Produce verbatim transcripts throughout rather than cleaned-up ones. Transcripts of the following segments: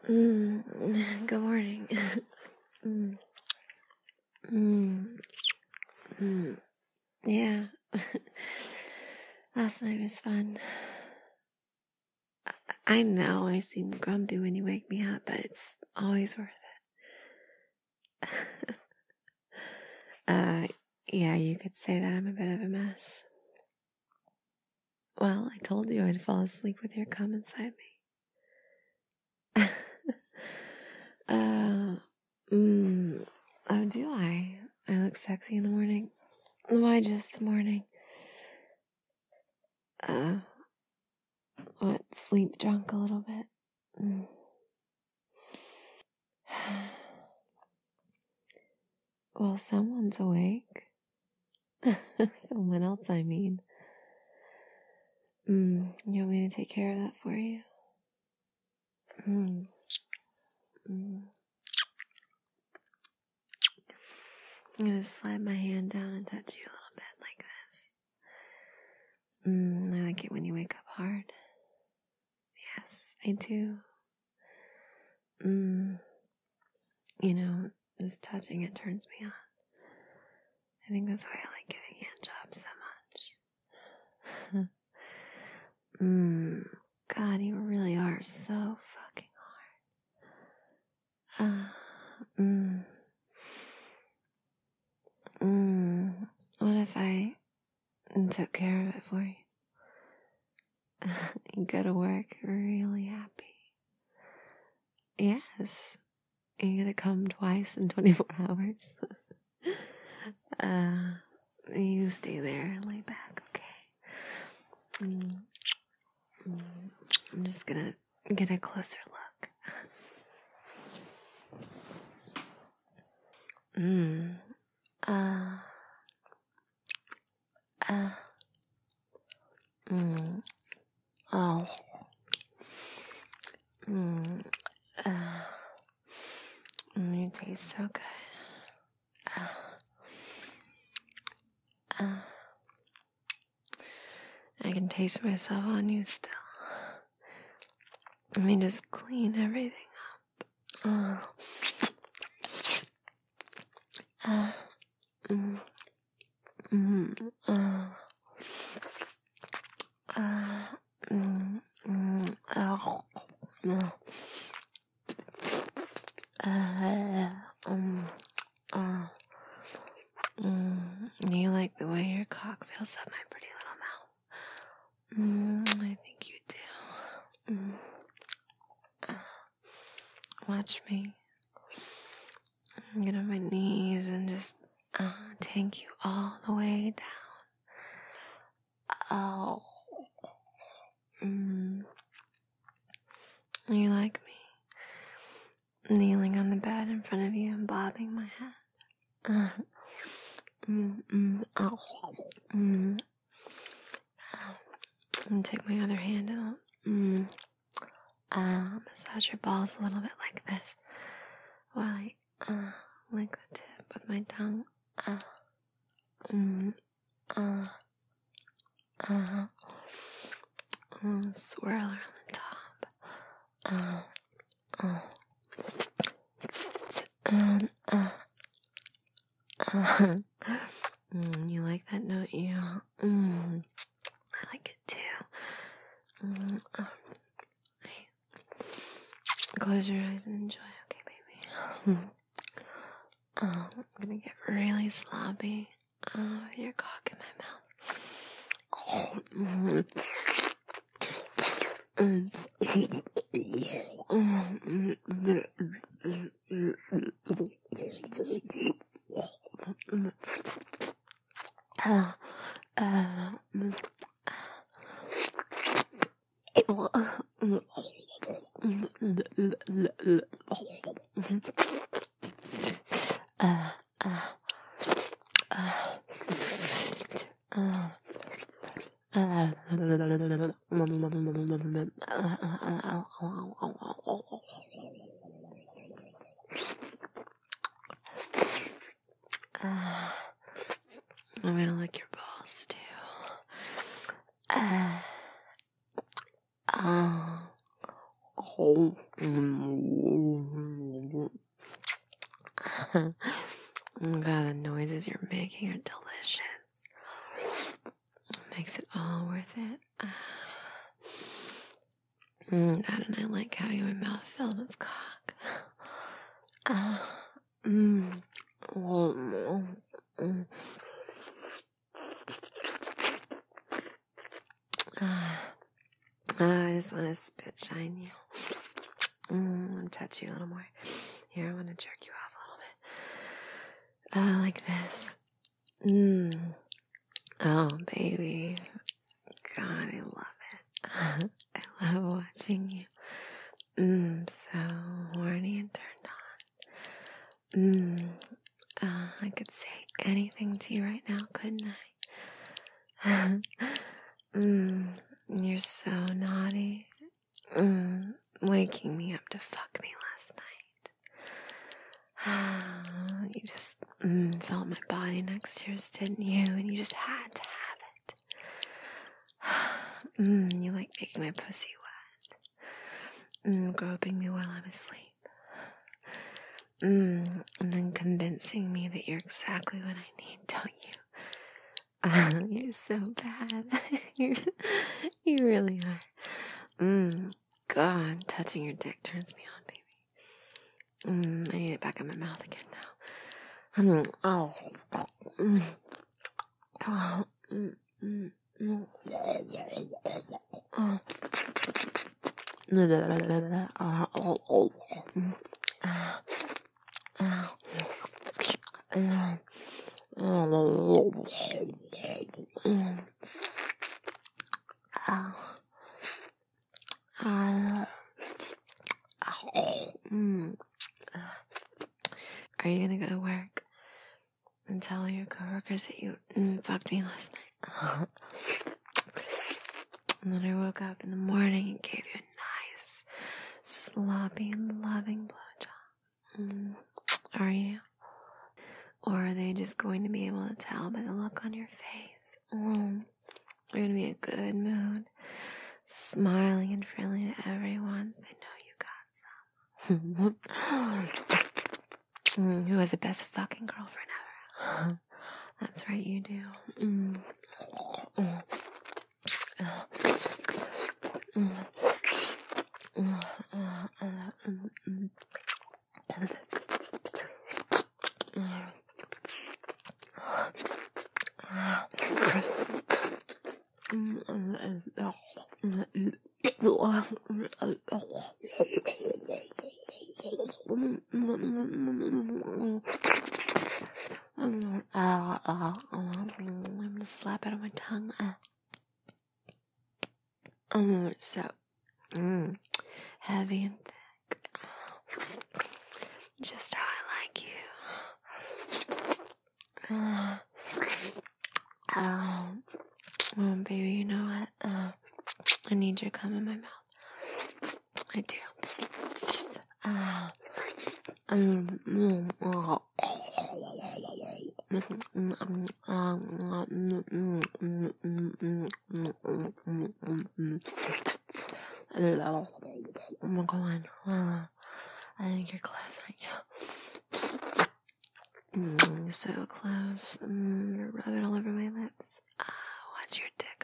Mm, good morning. mm. Mm. Mm. Yeah. Last night was fun. I, I know I seem grumpy when you wake me up, but it's always worth it. uh, yeah, you could say that I'm a bit of a mess. Well, I told you I'd fall asleep with your cum inside me. uh, mm, oh, do I? I look sexy in the morning. Why just the morning? Uh, what, sleep drunk a little bit? Mm. Well, someone's awake. Someone else, I mean. Mm, you want me to take care of that for you? Mm. Mm. I'm gonna slide my hand down and touch you a little bit like this. Mm, I like it when you wake up hard. Yes, I do. Mm. You know, this touching, it turns me on. I think that's why I like giving hand jobs so much. mm. God, you really are so fucking hard. Uh, mm. Mm. What if I took care of it for you? You go to work really happy. Yes. You gotta come twice in twenty-four hours. uh, you stay there, lay back, okay? Mm. Mm. I'm just gonna get a closer look. Mm. Uh. Uh. Mm. Oh. Mm. Uh. Mm, you taste so good. Uh. Uh. I can taste myself on you still. Let me just clean everything up. Uh. Uh. Mm. Mm. Uh. Uh. Mm. Mm. Oh. No. Uh. Um. Uh. Mm. You like the way your cock fills up my pretty little mouth? Mm, I think you do. Mm. Uh, watch me. I'm get on my knees and just uh, take you all the way down. Oh. Mm. You like me? Kneeling on the bed in front of you and bobbing my head. Uh. Mm, mm, oh. Mm. And take my other hand out. Mm. Uh, massage your balls a little bit like this. While I uh, lick the tip with my tongue. Uh. Mm. Uh. Uh. Uh. Swirl around the top. Uh. Uh. Um, uh. Uh. Mm, you like that, don't you? Mm. I like it too. Mm. Uh. Close your eyes and enjoy, okay, baby? Oh, I'm gonna get really sloppy. Oh, with your cock in my mouth. Oh. Mm. Mm. Uh, uh, uh, uh, uh, uh, uh, I'm gonna lick your balls too. Uh, uh, God, the noises you're making are delicious. Makes it all worth it. Mm, Dad and I like having my mouth filled with cock. Uh, mm, mm, mm. Uh, I just want to spit shine you. Mm, and touch you a little more. Here, I want to jerk you off a little bit. Uh, like this. Mm. Oh, baby. God, I love it. I love watching you. Mm, so horny and turned on. Mm, uh, I could say anything to you right now, couldn't I? mm, you're so naughty. Mm, waking me up to fuck me last night. You just mm, felt my body next to yours, didn't you? And you just had to have it. mm, you like making my pussy wet. Mm, groping me while I'm asleep. Mm, and then convincing me that you're exactly what I need, don't you? Uh, you're so bad. you you really are. Mm, God, touching your dick turns me on, baby. Mm, I need it back in my mouth again now. Mm, oh. Mm, oh. Mm, mm, mm. Oh. Oh. Oh. Mm. Ah. Ah. Mm. Oh. Mm. Ah. Ah. Mm. Are you gonna go to work and tell your coworkers that you mm, fucked me last night? And then I woke up in the morning and gave you a nice, sloppy, loving blowjob. Mm. Are you? Or are they just going to be able to tell by the look on your face? Mm. You're going to be in a good mood, smiling and friendly to everyone so they know you got some. mm, who has the best fucking girlfriend ever? That's right, you do. Mm. Mm. Uh. Mm. Mm. Uh. Uh. Mm. Mm. I'm gonna slap out of my tongue. Um, it's so mm, heavy and thick. Just how I like you. Uh, oh, oh, baby, you know what? Uh, I need you to come in my mouth. I do. Uh, um, mm, oh. Oh, go on. Uh, I think you're close, aren't you? Mm, so close. Mm, rub it all over my lips. Ah, uh, what's your dick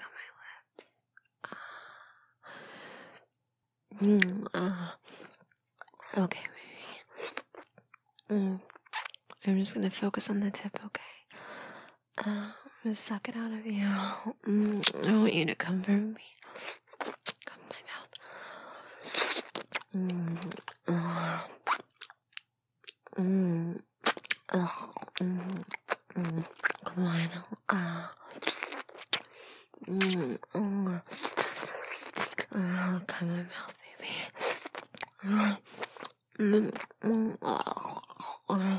on my lips? Ah. Uh, mm, uh, okay, baby. Mm, I'm just gonna focus on the tip, okay? Uh, I'm gonna suck it out of you. Mm, I want you to comfort me. Come in my mouth. Mm, uh, mm, uh, mm, mm, come on. Uh, mm, uh, uh, come in my mouth, baby. Uh, mm, mm, uh, uh,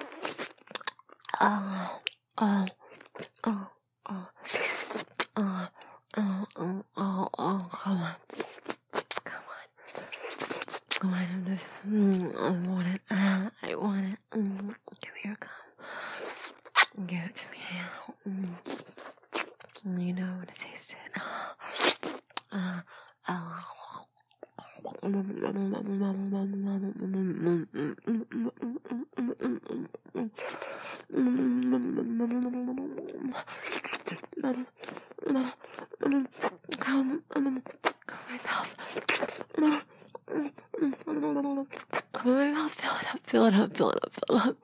uh, uh, Oh, oh, oh, oh, oh, oh, oh, come on. Come on. Come on, I'm just, mm, I want it. Uh, I want it. Mm, give me your cum. Give it to me. Mm. You know what it tastes. Uh, uh, mm, Come, come my mouth. Come in my mouth. Fill it up, fill it up, fill it up,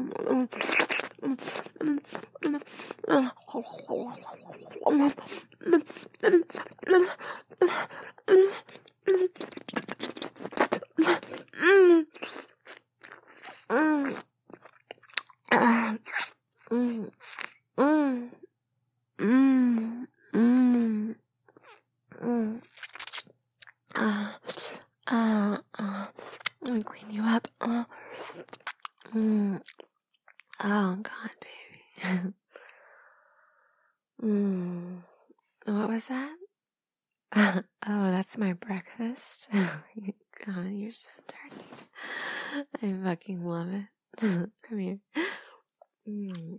Uh, uh, let me clean you up. Uh, mm, oh, God, baby. mm, what was that? oh, that's my breakfast. God, you're so dirty. I fucking love it. Come here. Mm.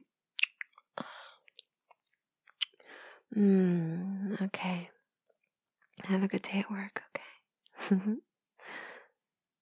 Mm, okay. Have a good day at work, okay?